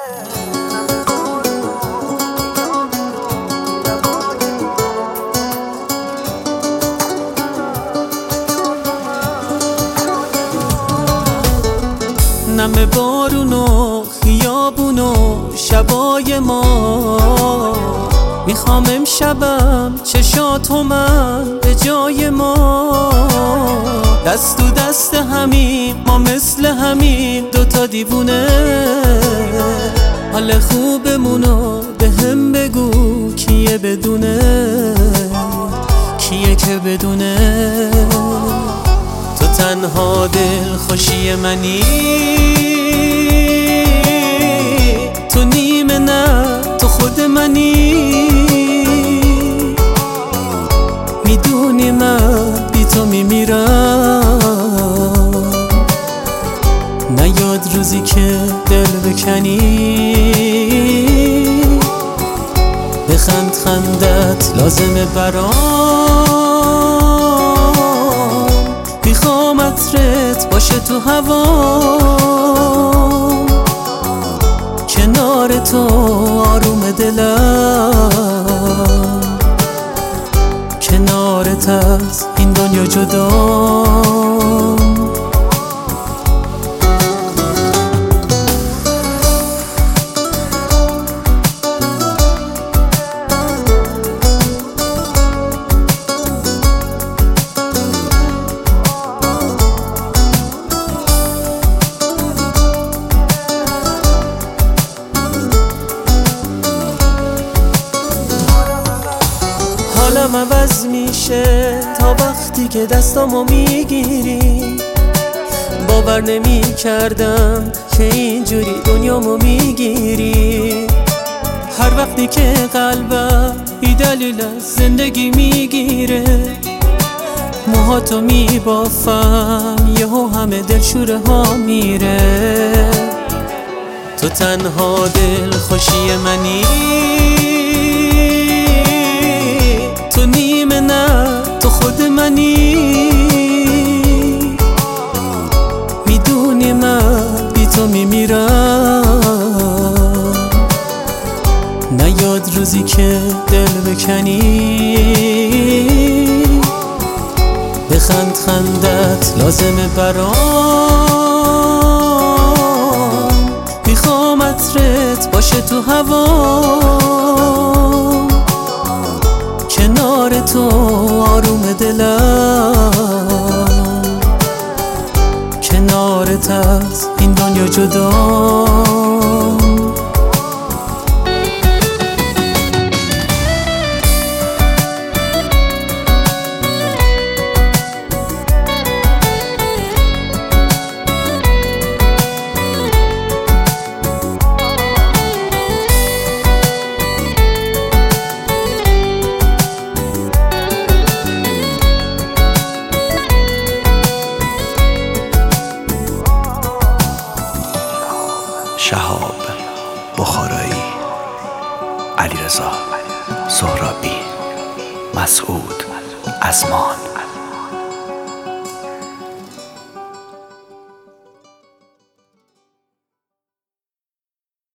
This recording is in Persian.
نم بارون و خیابون و شبای ما، میخوام امشبم چشاتو من به جای ما. دست تو دست همین ما مثل همین دوتا دیوونه، حال خوبمونو به هم بگو کیه بدونه، کیه که بدونه. تو تنها دل خوشی منی، تو نیمه نه تو خود منی. میدونی من بی تو میمیرم، نیاد روزی که دل بکنی. بخند خندت لازمه برام، میخوام عطرت باشه تو هوام. کنار تو آروم دلم، کنارت از این دنیا جدام. حالم عوض میشه تا وقتی که دستامو میگیری. باور نمی کردم که اینجوری دنیامو میگیری. هر وقتی که قلبم بی دلیل از زندگی میگیره، موهاتو میبافم یهو همه دلشوره ها میره. تو تنها دل خوشی منی، تو نیمه نه تو خود منی. میدونی من بی تو میمیرم، نیاد روزی که دل بکنی. بخند خندت لازمه برام، میخوام عطرت باشه تو هوام. کنار تو آروم دلم، کنارت از این دنیا جدام. شهاب بخارایی، علیرضا سهرابی، مسعود ازمان.